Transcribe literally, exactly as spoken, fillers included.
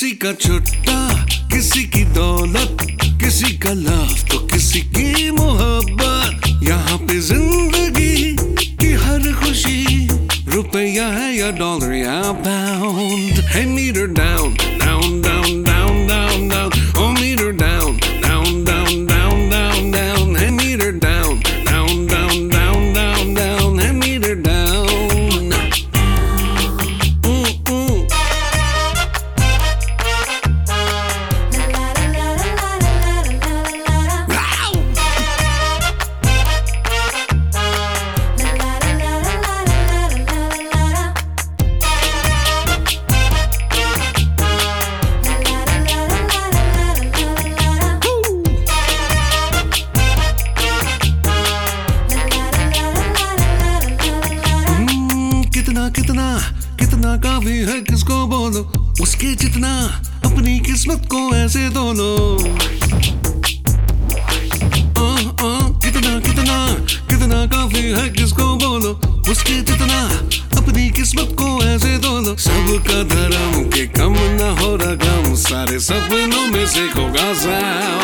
किसी का छुट्टा, किसी की दौलत, किसी का लव तो किसी की मोहब्बत। यहाँ पे जिंदगी की हर खुशी रुपया है या डॉलर या पाउंड है। Meter down down down down down down, ओ meter down down down down down down है। Meter down down down down down down है। Meter down. कितना कितना काफी है किसको बोलो, उसके जितना अपनी किस्मत को ऐसे धो लो। आ, आ, कितना कितना कितना काफी है किसको बोलो, उसके जितना अपनी किस्मत को ऐसे धो लो। सबका धर्म के कम ना हो रकम, सारे सपनों में से होगा सा